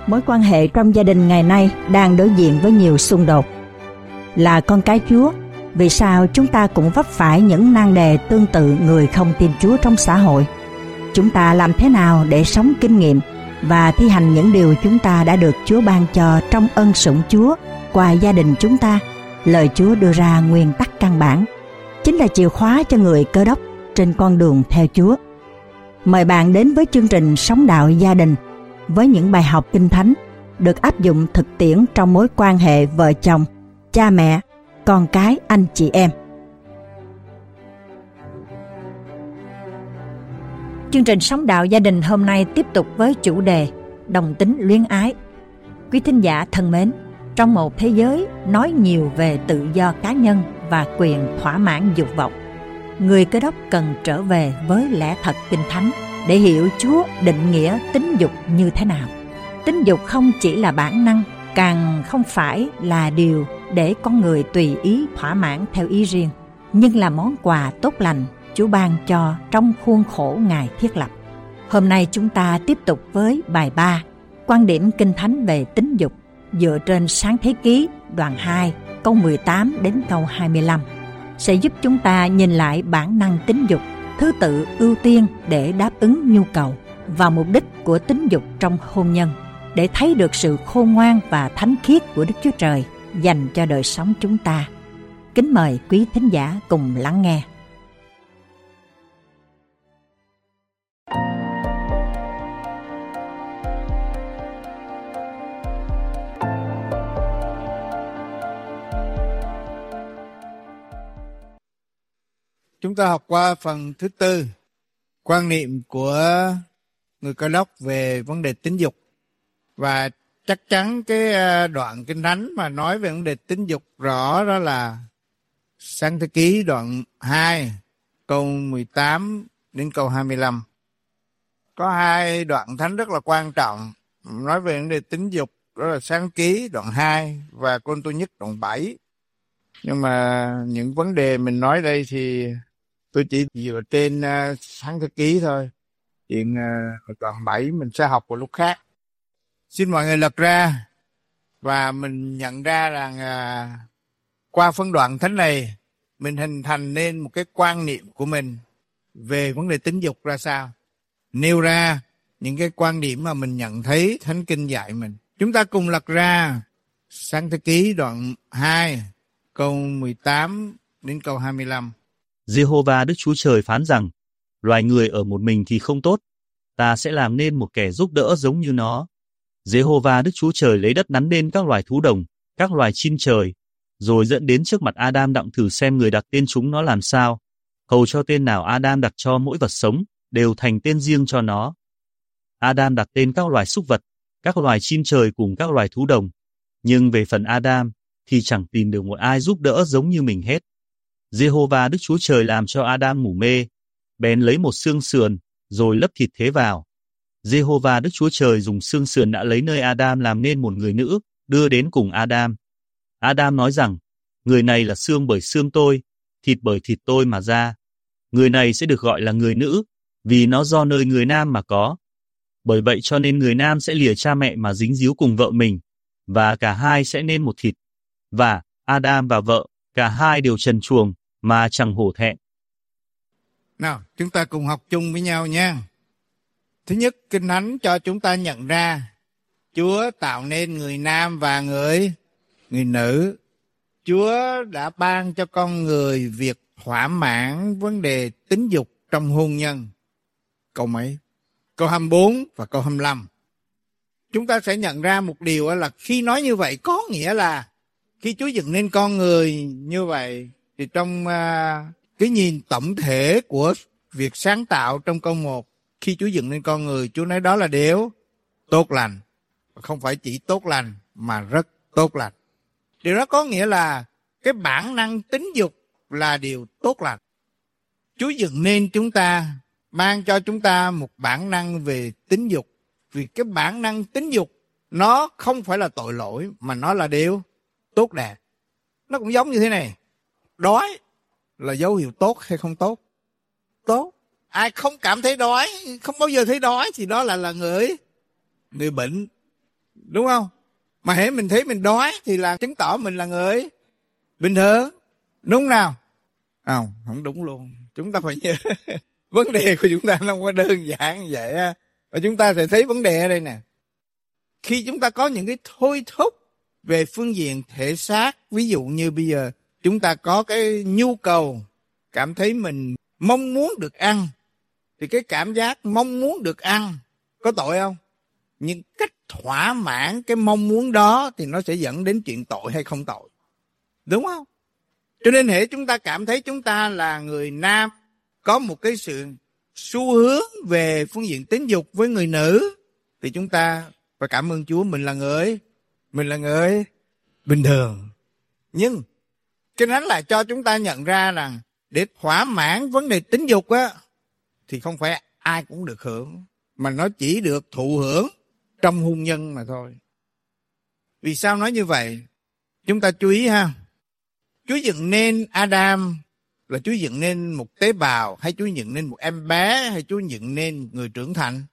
Mối quan hệ trong gia đình ngày nay đang đối diện với nhiều xung đột. Là con cái Chúa, vì sao chúng ta cũng vấp phải những nan đề tương tự người không tin Chúa trong xã hội? Chúng ta làm thế nào để sống kinh nghiệm và thi hành những điều chúng ta đã được Chúa ban cho trong ân sủng Chúa qua gia đình chúng ta? Lời Chúa đưa ra nguyên tắc căn bản, chính là chìa khóa cho người Cơ Đốc trên con đường theo Chúa. Mời bạn đến với chương trình Sống Đạo Gia Đình với những bài học Kinh Thánh được áp dụng thực tiễn trong mối quan hệ vợ chồng, cha mẹ, con cái, anh chị em. Chương trình Sống Đạo Gia Đình hôm nay tiếp tục với chủ đề Đồng tính luyến ái. Quý thính giả thân mến, trong một thế giới nói nhiều về tự do cá nhân và quyền thỏa mãn dục vọng, người Cơ Đốc cần trở về với lẽ thật Kinh Thánh để hiểu Chúa định nghĩa tính dục như thế nào. Tính dục không chỉ là bản năng, càng không phải là điều để con người tùy ý thỏa mãn theo ý riêng, nhưng là món quà tốt lành Chúa ban cho trong khuôn khổ Ngài thiết lập. Hôm nay chúng ta tiếp tục với bài 3, quan điểm Kinh Thánh về tính dục dựa trên Sáng Thế Ký đoạn 2 câu 18 đến câu 25 sẽ giúp chúng ta nhìn lại bản năng tính dục, thứ tự ưu tiên để đáp ứng nhu cầu và mục đích của tính dục trong hôn nhân, để thấy được sự khôn ngoan và thánh khiết của Đức Chúa Trời dành cho đời sống chúng ta. Kính mời quý thính giả cùng lắng nghe. Chúng ta học qua phần thứ tư, quan niệm của người Cơ Đốc về vấn đề tính dục. Và chắc chắn cái đoạn Kinh Thánh mà nói về vấn đề tính dục rõ đó là Sáng Thế Ký đoạn 2 câu 18 đến câu 25. Có hai đoạn thánh rất là quan trọng nói về vấn đề tính dục, đó là Sáng Ký đoạn 2 và Côn Tô Nhất đoạn 7. Nhưng mà những vấn đề mình nói đây thì tôi chỉ dựa trên Sáng Thế Ký thôi. Chuyện đoạn 7 mình sẽ học vào lúc khác. Xin mọi người lật ra và mình nhận ra rằng qua phân đoạn thánh này mình hình thành nên một cái quan niệm của mình về vấn đề tính dục ra sao. Nêu ra những cái quan điểm mà mình nhận thấy Thánh Kinh dạy mình. Chúng ta cùng lật ra Sáng Thế Ký đoạn 2 câu 18 đến câu 25. Giê-hô-va Đức Chúa Trời phán rằng, loài người ở một mình thì không tốt, ta sẽ làm nên một kẻ giúp đỡ giống như nó. Giê-hô-va Đức Chúa Trời lấy đất nắn nên các loài thú đồng, các loài chim trời, rồi dẫn đến trước mặt Adam đặng thử xem người đặt tên chúng nó làm sao. Hầu cho tên nào Adam đặt cho mỗi vật sống, đều thành tên riêng cho nó. Adam đặt tên các loài súc vật, các loài chim trời cùng các loài thú đồng. Nhưng về phần Adam, thì chẳng tìm được một ai giúp đỡ giống như mình hết. Giê-hô-va Đức Chúa Trời làm cho Adam ngủ mê, bèn lấy một xương sườn, rồi lấp thịt thế vào. Giê-hô-va Đức Chúa Trời dùng xương sườn đã lấy nơi Adam làm nên một người nữ, đưa đến cùng Adam. Adam nói rằng, người này là xương bởi xương tôi, thịt bởi thịt tôi mà ra. Người này sẽ được gọi là người nữ, vì nó do nơi người nam mà có. Bởi vậy cho nên người nam sẽ lìa cha mẹ mà dính díu cùng vợ mình, và cả hai sẽ nên một thịt. Và Adam và vợ, cả hai đều trần truồng, mà chẳng hổ thẹn. Nào, chúng ta cùng học chung với nhau nha. Thứ nhất, Kinh Thánh cho chúng ta nhận ra Chúa tạo nên người nam và người nữ. Chúa đã ban cho con người việc thỏa mãn vấn đề tính dục trong hôn nhân. Câu mấy? Câu 24 và câu 25. Chúng ta sẽ nhận ra một điều là khi nói như vậy có nghĩa là khi Chúa dựng nên con người như vậy thì trong cái nhìn tổng thể của việc sáng tạo trong câu 1, khi Chúa dựng nên con người, Chúa nói đó là điều tốt lành. Không phải chỉ tốt lành mà rất tốt lành. Điều đó có nghĩa là cái bản năng tính dục là điều tốt lành. Chúa dựng nên chúng ta, ban cho chúng ta một bản năng về tính dục. Vì cái bản năng tính dục nó không phải là tội lỗi mà nó là điều tốt đẹp. Nó cũng giống như thế này. Đói là dấu hiệu tốt hay không tốt? Tốt. Ai không cảm thấy đói, không bao giờ thấy đói thì đó là người bệnh. Đúng không? Mà hễ mình thấy mình đói thì là chứng tỏ mình là người bình thường. Đúng nào? Không đúng luôn. Chúng ta phải nhớ vấn đề của chúng ta nó không có đơn giản như vậy á. Và chúng ta sẽ thấy vấn đề ở đây nè. Khi chúng ta có những cái thôi thúc về phương diện thể xác, ví dụ như bây giờ chúng ta có cái nhu cầu cảm thấy mình mong muốn được ăn, thì cái cảm giác mong muốn được ăn có tội không? Nhưng cách thỏa mãn cái mong muốn đó thì nó sẽ dẫn đến chuyện tội hay không tội. Đúng không? Cho nên hễ chúng ta cảm thấy chúng ta là người nam, có một cái sự xu hướng về phương diện tính dục với người nữ, thì chúng ta phải cảm ơn Chúa, mình là người bình thường. Nhưng cái đó là cho chúng ta nhận ra rằng để thỏa mãn vấn đề tính dục á, thì không phải ai cũng được hưởng, mà nó chỉ được thụ hưởng trong hôn nhân mà thôi. Vì sao nói như vậy? Chúng ta chú ý ha. Chúa dựng nên Adam là Chúa dựng nên một tế bào, hay Chúa dựng nên một em bé, hay Chúa dựng nên người trưởng thành?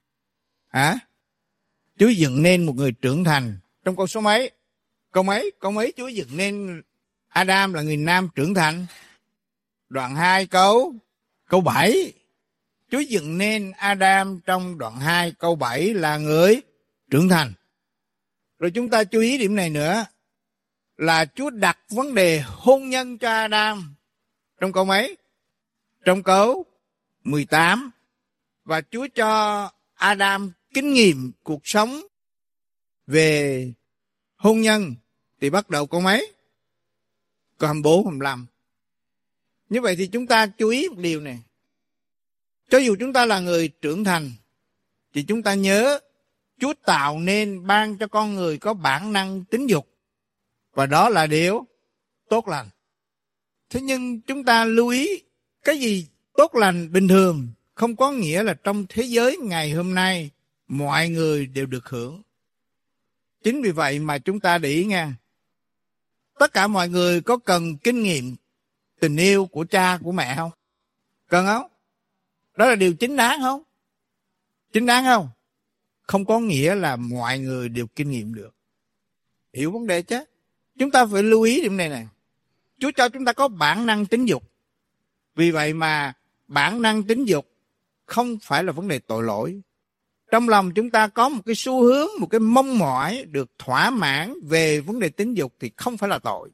Chúa dựng nên một người trưởng thành. Trong câu số mấy? Câu mấy Chúa dựng nên Adam là người nam trưởng thành? Đoạn 2 câu 7. Chúa dựng nên Adam trong đoạn 2 câu 7 là người trưởng thành. Rồi chúng ta chú ý điểm này nữa, là Chúa đặt vấn đề hôn nhân cho Adam trong câu mấy? Trong câu 18. Và Chúa cho Adam kinh nghiệm cuộc sống về hôn nhân thì bắt đầu câu mấy? Câu 24, 25. Như vậy thì chúng ta chú ý một điều này. Cho dù chúng ta là người trưởng thành, thì chúng ta nhớ Chúa tạo nên, ban cho con người có bản năng tính dục, và đó là điều tốt lành. Thế nhưng chúng ta lưu ý, cái gì tốt lành bình thường không có nghĩa là trong thế giới ngày hôm nay mọi người đều được hưởng. Chính vì vậy mà chúng ta để ý nha, tất cả mọi người có cần kinh nghiệm tình yêu của cha của mẹ không? Cần không? Đó là điều chính đáng không? Chính đáng không? Không có nghĩa là mọi người đều kinh nghiệm được. Hiểu vấn đề chứ? Chúng ta phải lưu ý điểm này này. Chúa cho chúng ta có bản năng tính dục. Vì vậy mà bản năng tính dục không phải là vấn đề tội lỗi. Trong lòng chúng ta có một cái xu hướng, một cái mong mỏi được thỏa mãn về vấn đề tính dục thì không phải là tội.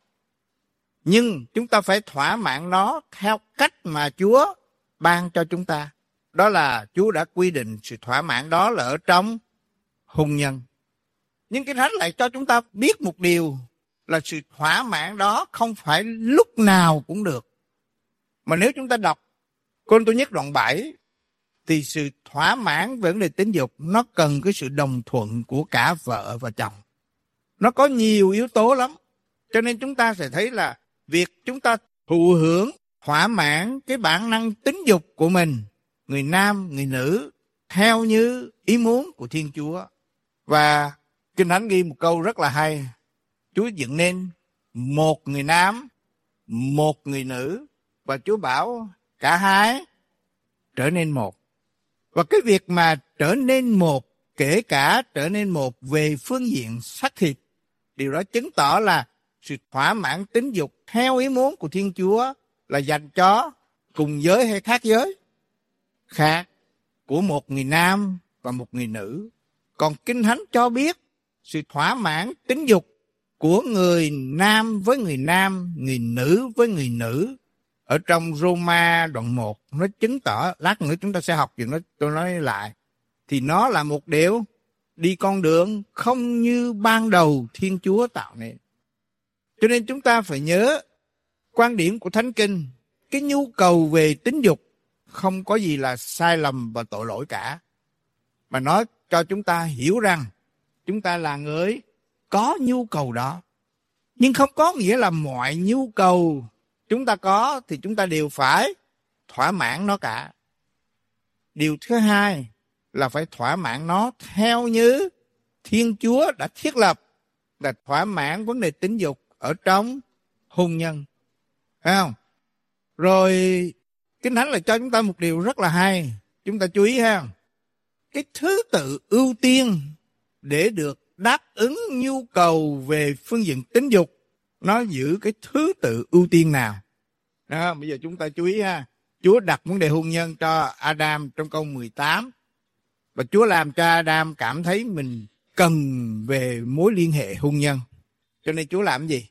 Nhưng chúng ta phải thỏa mãn nó theo cách mà Chúa ban cho chúng ta. Đó là Chúa đã quy định sự thỏa mãn đó là ở trong hôn nhân. Nhưng Kinh Thánh lại cho chúng ta biết một điều là sự thỏa mãn đó không phải lúc nào cũng được. Mà nếu chúng ta đọc Cô-rinh-tô nhất đoạn 7 thì sự thỏa mãn về vấn đề tính dục nó cần cái sự đồng thuận của cả vợ và chồng. Nó có nhiều yếu tố lắm. Cho nên chúng ta sẽ thấy là việc chúng ta thụ hưởng, thỏa mãn cái bản năng tính dục của mình, người nam, người nữ, theo như ý muốn của Thiên Chúa. Và Kinh Thánh ghi một câu rất là hay. Chúa dựng nên một người nam, một người nữ, và Chúa bảo cả hai trở nên một. Và cái việc mà trở nên một, kể cả trở nên một về phương diện xác thịt, điều đó chứng tỏ là sự thỏa mãn tính dục theo ý muốn của Thiên Chúa là dành cho cùng giới hay khác giới? Khác, của một người nam và một người nữ. Còn Kinh Thánh cho biết sự thỏa mãn tính dục của người nam với người nam, người nữ với người nữ ở trong Roma đoạn 1, nó chứng tỏ, lát nữa chúng ta sẽ học chuyện đó, tôi nói lại, thì nó là một điều đi con đường không như ban đầu Thiên Chúa tạo nên. Cho nên chúng ta phải nhớ quan điểm của Thánh Kinh, cái nhu cầu về tính dục không có gì là sai lầm và tội lỗi cả, mà nó cho chúng ta hiểu rằng chúng ta là người có nhu cầu đó. Nhưng không có nghĩa là mọi nhu cầu chúng ta có thì chúng ta đều phải thỏa mãn nó cả. Điều thứ hai là phải thỏa mãn nó theo như Thiên Chúa đã thiết lập, là thỏa mãn vấn đề tính dục ở trong hôn nhân. Phải không? Rồi Kinh Thánh là cho chúng ta một điều rất là hay. Chúng ta chú ý ha. Cái thứ tự ưu tiên để được đáp ứng nhu cầu về phương diện tính dục, nó giữ cái thứ tự ưu tiên nào. Đó, bây giờ chúng ta chú ý ha. Chúa đặt vấn đề hôn nhân cho Adam trong câu 18. Và Chúa làm cho Adam cảm thấy mình cần về mối liên hệ hôn nhân. Cho nên Chúa làm gì?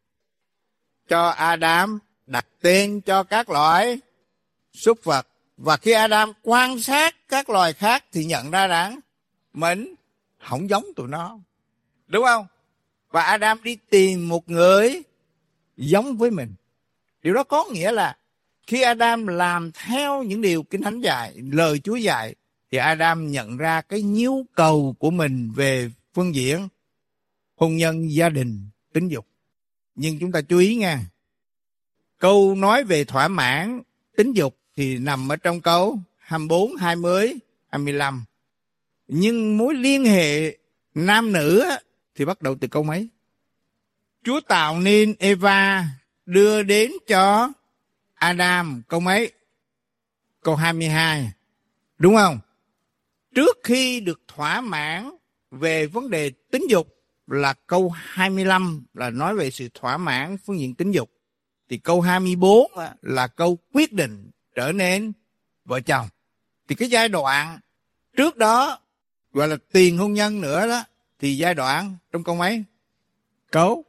Cho Adam đặt tên cho các loại súc vật. Và khi Adam quan sát các loài khác thì nhận ra rằng mình không giống tụi nó. Đúng không? Và Adam đi tìm một người giống với mình. Điều đó có nghĩa là khi Adam làm theo những điều Kinh Thánh dạy, lời Chúa dạy, thì Adam nhận ra cái nhu cầu của mình về phương diện hôn nhân, gia đình, tính dục. Nhưng chúng ta chú ý nha, câu nói về thỏa mãn tính dục thì nằm ở trong câu 24, 20, 25. Nhưng mối liên hệ nam nữ thì bắt đầu từ câu mấy? Chúa tạo nên Eva đưa đến cho Adam, câu mấy? Câu 22. Đúng không? Trước khi được thỏa mãn về vấn đề tính dục là câu 25 là nói về sự thỏa mãn phương diện tính dục. Thì câu 24 là câu quyết định trở nên vợ chồng. Thì cái giai đoạn trước đó gọi là tiền hôn nhân nữa đó, thì giai đoạn trong câu mấy? Câu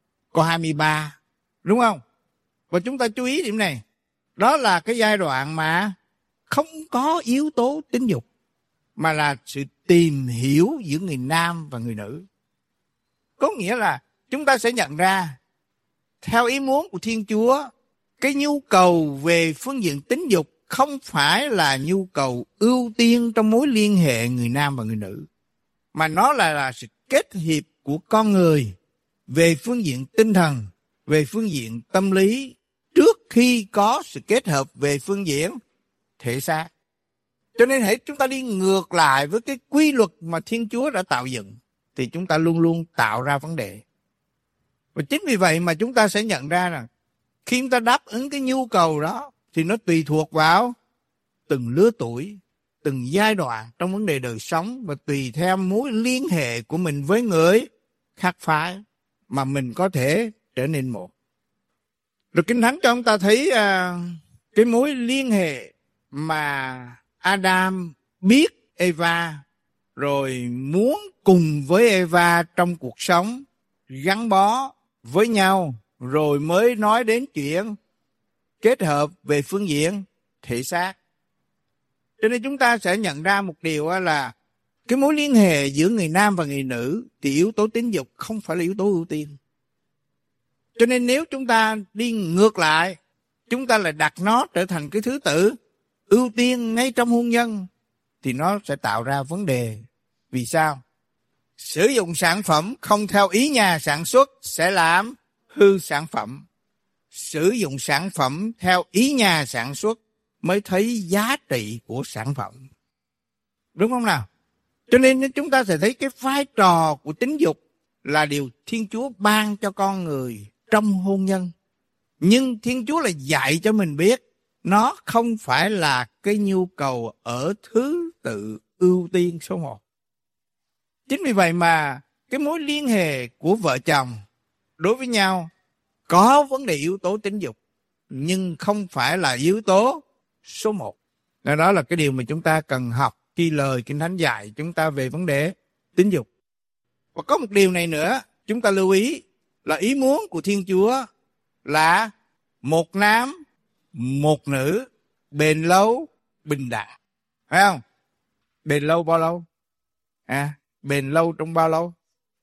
23. Đúng không? Và chúng ta chú ý điểm này. Đó là cái giai đoạn mà không có yếu tố tính dục, mà là sự tìm hiểu giữa người nam và người nữ. Có nghĩa là chúng ta sẽ nhận ra, theo ý muốn của Thiên Chúa, cái nhu cầu về phương diện tính dục không phải là nhu cầu ưu tiên trong mối liên hệ người nam và người nữ, mà nó là sự kết hợp của con người về phương diện tinh thần, về phương diện tâm lý, trước khi có sự kết hợp về phương diện thể xác. Cho nên hãy chúng ta đi ngược lại với cái quy luật mà Thiên Chúa đã tạo dựng, thì chúng ta luôn luôn tạo ra vấn đề. Và chính vì vậy mà chúng ta sẽ nhận ra rằng khi chúng ta đáp ứng cái nhu cầu đó thì nó tùy thuộc vào từng lứa tuổi, từng giai đoạn trong vấn đề đời sống, và tùy theo mối liên hệ của mình với người khác phái mà mình có thể trở nên một. Rồi Kinh Thánh cho chúng ta thấy cái mối liên hệ mà Adam biết Eva, rồi muốn cùng với Eva trong cuộc sống, gắn bó với nhau, rồi mới nói đến chuyện kết hợp về phương diện thể xác. Cho nên chúng ta sẽ nhận ra một điều là cái mối liên hệ giữa người nam và người nữ thì yếu tố tính dục không phải là yếu tố ưu tiên. Cho nên nếu chúng ta đi ngược lại, chúng ta lại đặt nó trở thành cái thứ tự ưu tiên ngay trong hôn nhân, thì nó sẽ tạo ra vấn đề. Vì sao? Sử dụng sản phẩm không theo ý nhà sản xuất sẽ làm hư sản phẩm. Sử dụng sản phẩm theo ý nhà sản xuất mới thấy giá trị của sản phẩm. Đúng không nào? Cho nên chúng ta sẽ thấy cái vai trò của tính dục là điều Thiên Chúa ban cho con người trong hôn nhân. Nhưng Thiên Chúa là dạy cho mình biết nó không phải là cái nhu cầu ở thứ tự ưu tiên số 1. Chính vì vậy mà cái mối liên hệ của vợ chồng đối với nhau có vấn đề yếu tố tính dục, nhưng không phải là yếu tố số 1. Đó là cái điều mà chúng ta cần học khi lời Kinh Thánh dạy chúng ta về vấn đề tính dục. Và có một điều này nữa, chúng ta lưu ý là ý muốn của Thiên Chúa là một nam, một nữ, bền lâu, bình đẳng. Phải không? Bền lâu bao lâu? Bền lâu trong bao lâu?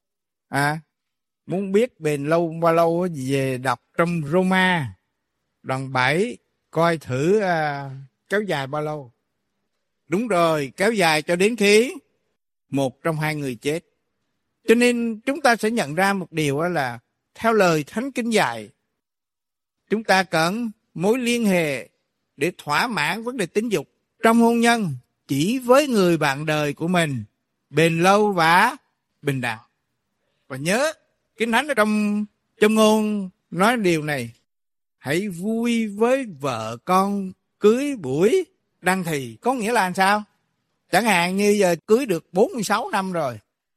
Muốn biết bền lâu bao lâu về đọc trong Roma đoạn 7 coi thử kéo dài bao lâu. Đúng rồi, kéo dài cho đến khi một trong hai người chết. Cho nên chúng ta sẽ nhận ra một điều là theo lời Thánh Kinh dạy, chúng ta cần mối liên hệ để thỏa mãn vấn đề tính dục trong hôn nhân chỉ với người bạn đời của mình, bền lâu và bình đẳng. Và nhớ, Kinh Thánh ở trong Châm Ngôn nói điều này: hãy vui với vợ con cưới buổi đăng thì. Có nghĩa là sao? Chẳng hạn như giờ cưới được 46 năm rồi,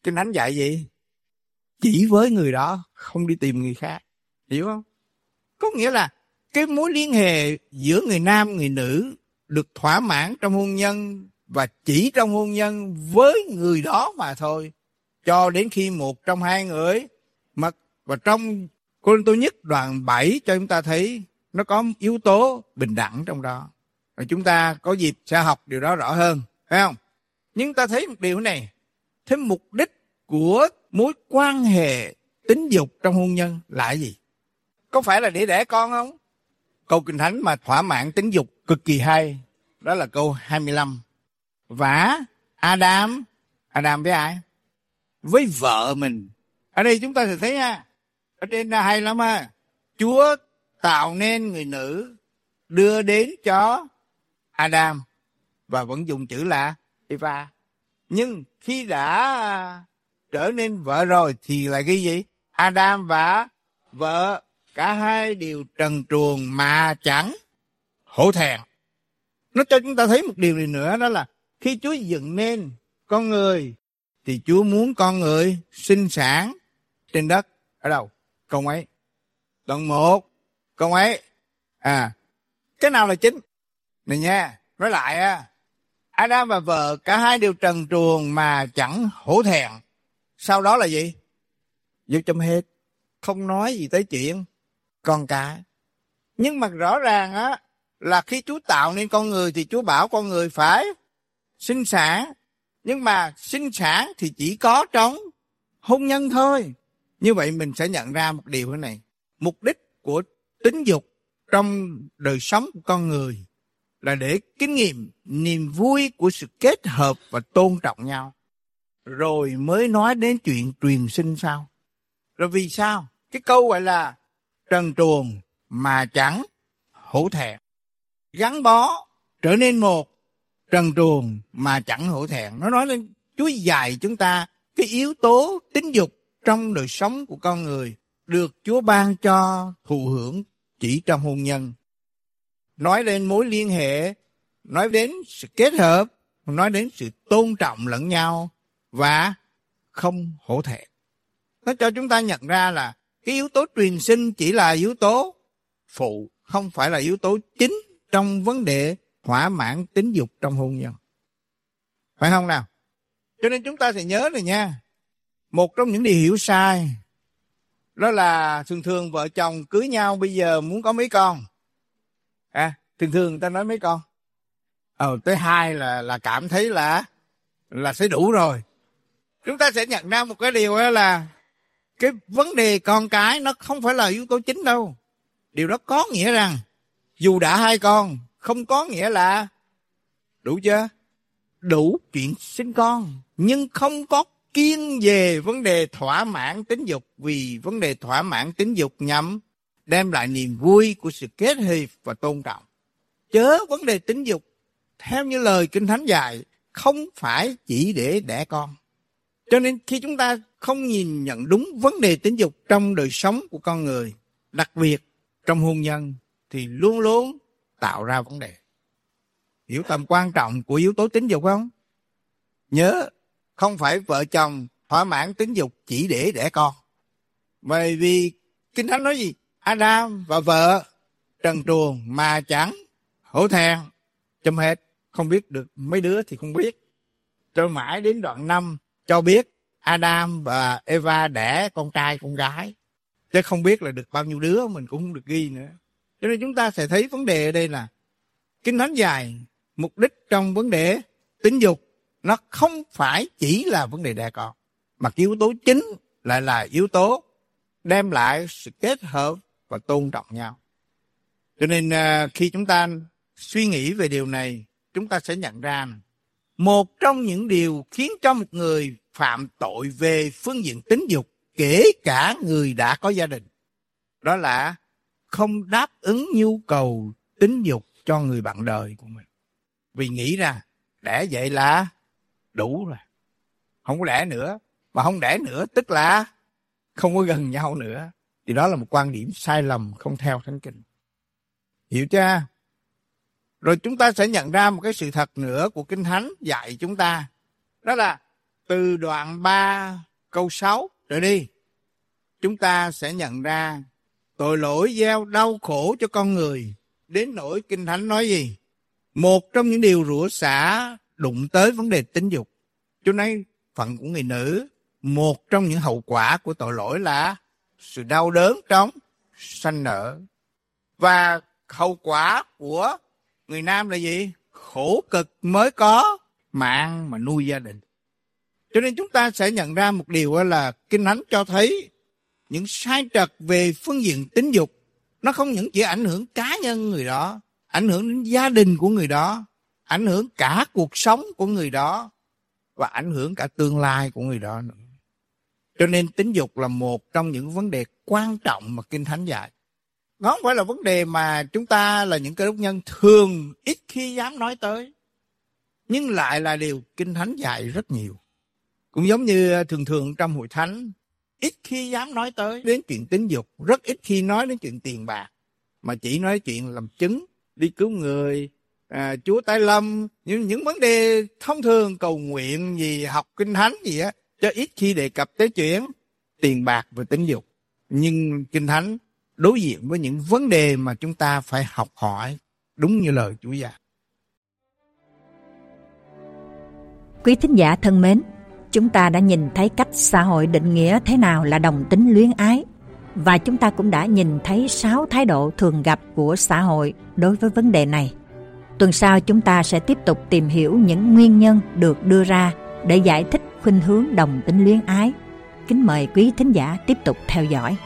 Kinh Thánh dạy gì? Chỉ với người đó, không đi tìm người khác. Hiểu không? Có nghĩa là cái mối liên hệ giữa người nam, người nữ được thỏa mãn trong hôn nhân và chỉ trong hôn nhân với người đó mà thôi. Cho đến khi một trong hai người mất. Và trong Cô-rinh-tô nhất đoạn 7 cho chúng ta thấy nó có yếu tố bình đẳng trong đó. Và chúng ta có dịp sẽ học điều đó rõ hơn, phải không? Nhưng ta thấy một điều này, thế mục đích của mối quan hệ tính dục trong hôn nhân là gì? Có phải là để đẻ con không? Câu Kinh Thánh mà thỏa mãn tính dục cực kỳ hay, đó là câu 25. Và Adam với ai? Với vợ mình. Ở đây chúng ta sẽ thấy ha, ở trên là hay lắm ha. Chúa tạo nên người nữ, đưa đến cho Adam, và vẫn dùng chữ là Eva. Nhưng khi đã trở nên vợ rồi thì lại ghi gì? Adam và vợ cả hai đều trần truồng mà chẳng hổ thẹn. Nó cho chúng ta thấy một điều này nữa, đó là khi Chúa dựng nên con người thì Chúa muốn con người sinh sản trên đất. Ở đâu? Câu mấy? Đoạn 1. Câu mấy? Cái nào là chính? Này nha, nói lại á. Adam và vợ cả hai đều trần truồng mà chẳng hổ thẹn. Sau đó là gì? Dấu chấm hết. Không nói gì tới chuyện con cái. Nhưng mà rõ ràng á, là khi Chúa tạo nên con người thì Chúa bảo con người phải sinh sản. Nhưng mà sinh sản thì chỉ có trong hôn nhân thôi. Như vậy mình sẽ nhận ra một điều thế này. Mục đích của tính dục trong đời sống của con người là để kinh nghiệm niềm vui của sự kết hợp và tôn trọng nhau. Rồi mới nói đến chuyện truyền sinh sau. Rồi vì sao? Cái câu gọi là trần truồng mà chẳng hổ thẹn. Gắn bó trở nên một, trần truồng mà chẳng hổ thẹn. Nó nói lên Chúa dạy chúng ta cái yếu tố tính dục trong đời sống của con người được Chúa ban cho thụ hưởng chỉ trong hôn nhân. Nói đến mối liên hệ, nói đến sự kết hợp, nói đến sự tôn trọng lẫn nhau và không hổ thẹn. Nó cho chúng ta nhận ra là cái yếu tố truyền sinh chỉ là yếu tố phụ, không phải là yếu tố chính trong vấn đề thỏa mãn tính dục trong hôn nhân. Phải không nào? Cho nên chúng ta sẽ nhớ này nha. Một trong những điều hiểu sai đó là thường vợ chồng cưới nhau bây giờ muốn có mấy con? Thường người ta nói mấy con? Tới 2 là cảm thấy là sẽ đủ rồi. Chúng ta sẽ nhận ra một cái điều đó là cái vấn đề con cái nó không phải là yếu tố chính đâu. Điều đó có nghĩa rằng dù đã 2 con không có nghĩa là đủ chưa? Đủ chuyện sinh con, nhưng không có kiêng về vấn đề thỏa mãn tính dục, vì vấn đề thỏa mãn tính dục nhằm đem lại niềm vui của sự kết hợp và tôn trọng. Chớ vấn đề tính dục theo như lời Kinh Thánh dạy không phải chỉ để đẻ con. Cho nên khi chúng ta không nhìn nhận đúng vấn đề tính dục trong đời sống của con người, đặc biệt trong hôn nhân, thì luôn luôn tạo ra vấn đề. Hiểu tầm quan trọng của yếu tố tính dục không? Nhớ, không phải vợ chồng thỏa mãn tính dục chỉ để đẻ con. Bởi vì Kinh Thánh nói gì? Adam và vợ trần truồng mà chẳng hổ thẹn. Chấm hết. Không biết được mấy đứa thì không biết. Cho mãi đến đoạn 5 cho biết Adam và Eva đẻ con trai con gái. Chứ không biết là được bao nhiêu đứa mình cũng không được ghi nữa. Cho nên chúng ta sẽ thấy vấn đề ở đây là Kinh Thánh dạy mục đích trong vấn đề tính dục nó không phải chỉ là vấn đề đẻ con, mà cái yếu tố chính lại là yếu tố đem lại sự kết hợp và tôn trọng nhau. Cho nên khi chúng ta suy nghĩ về điều này, chúng ta sẽ nhận ra một trong những điều khiến cho một người phạm tội về phương diện tính dục, kể cả người đã có gia đình, đó là không đáp ứng nhu cầu tính dục cho người bạn đời của mình. Vì nghĩ ra đẻ vậy là đủ rồi, không có đẻ nữa, mà không đẻ nữa tức là không có gần nhau nữa. Thì đó là một quan điểm sai lầm, không theo Thánh Kinh. Hiểu chưa? Rồi chúng ta sẽ nhận ra một cái sự thật nữa của Kinh Thánh dạy chúng ta, đó là từ đoạn 3 câu 6 trở đi, chúng ta sẽ nhận ra tội lỗi gieo đau khổ cho con người, đến nỗi Kinh Thánh nói gì? Một trong những điều rủa xả đụng tới vấn đề tính dục. Cho nên phận của người nữ, một trong những hậu quả của tội lỗi là sự đau đớn trong sanh nở. Và hậu quả của người nam là gì? Khổ cực mới có mạng mà nuôi gia đình. Cho nên chúng ta sẽ nhận ra một điều là Kinh Thánh cho thấy những sai trật về phương diện tính dục, nó không những chỉ ảnh hưởng cá nhân người đó, ảnh hưởng đến gia đình của người đó, ảnh hưởng cả cuộc sống của người đó, và ảnh hưởng cả tương lai của người đó nữa. Cho nên tính dục là một trong những vấn đề quan trọng mà Kinh Thánh dạy. Nó không phải là vấn đề mà chúng ta là những Cơ Đốc nhân thường ít khi dám nói tới, nhưng lại là điều Kinh Thánh dạy rất nhiều. Cũng giống như thường trong hội thánh, ít khi dám nói tới đến chuyện tính dục, rất ít khi nói đến chuyện tiền bạc, mà chỉ nói chuyện làm chứng, đi cứu người, Chúa tái lâm, những vấn đề thông thường, cầu nguyện gì, học Kinh Thánh gì á, cho ít khi đề cập tới chuyện tiền bạc và tính dục. Nhưng Kinh Thánh đối diện với những vấn đề mà chúng ta phải học hỏi đúng như lời Chúa dạy. Quý thính giả thân mến, chúng ta đã nhìn thấy cách xã hội định nghĩa thế nào là đồng tính luyến ái, và chúng ta cũng đã nhìn thấy 6 thái độ thường gặp của xã hội đối với vấn đề này. Tuần sau chúng ta sẽ tiếp tục tìm hiểu những nguyên nhân được đưa ra để giải thích khuynh hướng đồng tính luyến ái. Kính mời quý thính giả tiếp tục theo dõi.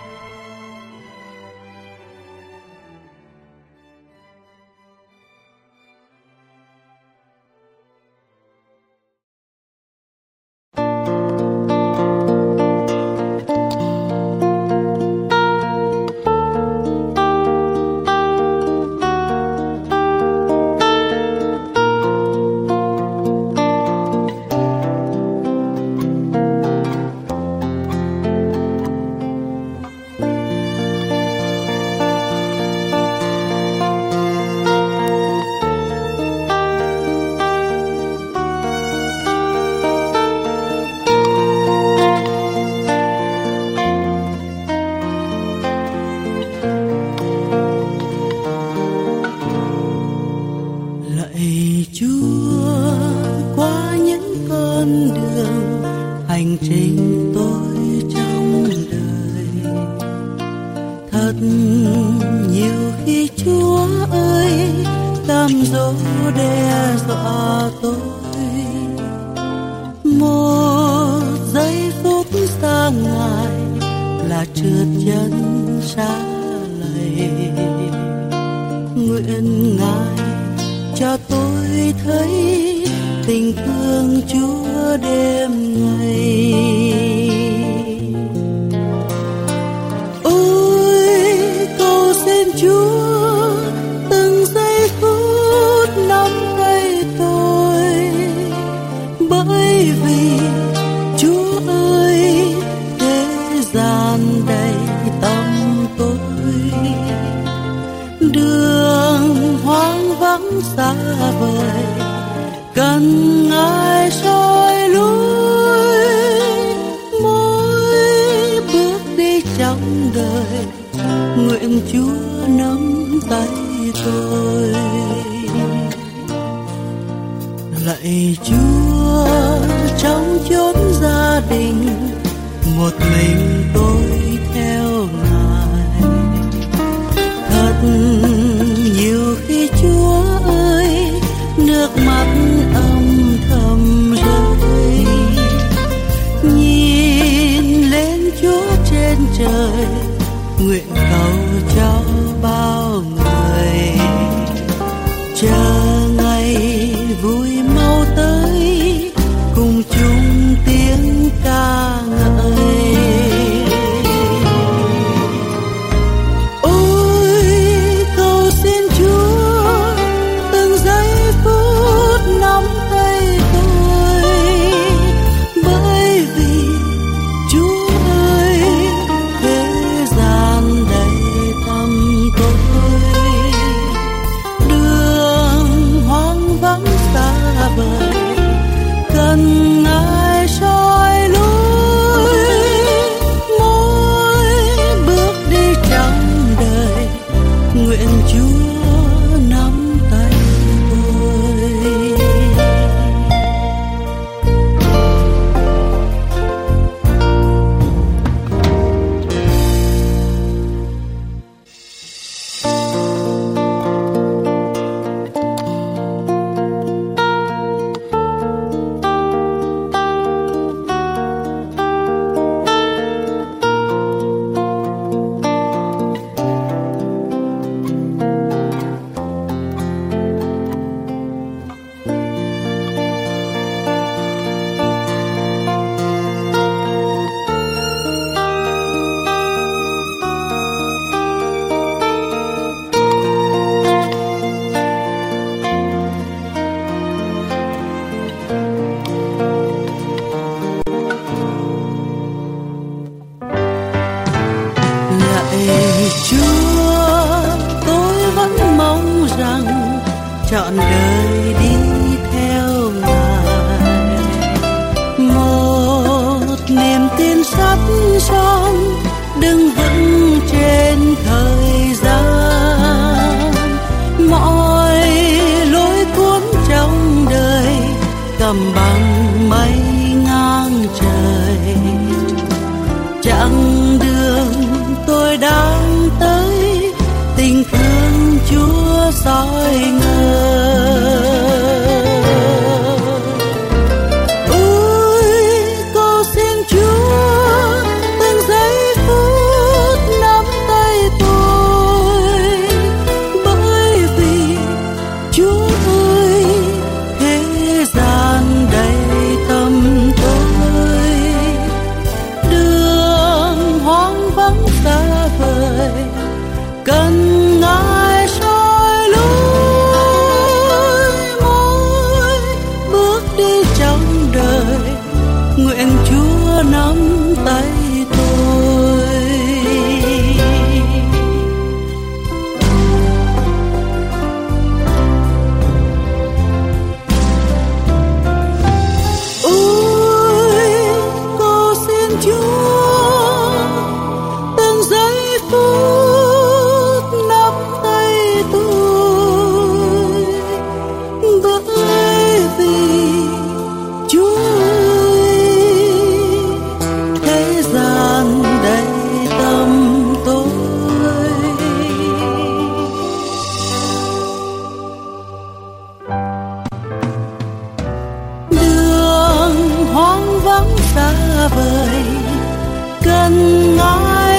Lạy Chúa, trong chốn gia đình một mình tôi theo Ngài. Thật nhiều khi Chúa ơi, nước mắt âm thầm rơi. Nhìn lên Chúa trên trời, nguyện cầu cho bao người. Chờ ngày vui mau tới, cùng chung tiếng ca ngợi. bằng mây ngang trời. Chặng đường tôi đang tới, tình thương Chúa soi ngời. Ôi cầu xin Chúa từng giây phút nắm tay tôi, bởi vì Chúa ơi thế gian đầy tầm tôi. Đường hoang vắng xa vời, cần Ngài soi lối môi bước đi trong đời. Nguyện Chúa nắm tay tôi. Ôi cầu xin Chúa từng giây phút nắm tay tôi, bởi vì Chúa ơi thế gian đầy tâm tôi. Đường hoang vắng xa vời, cần Ngài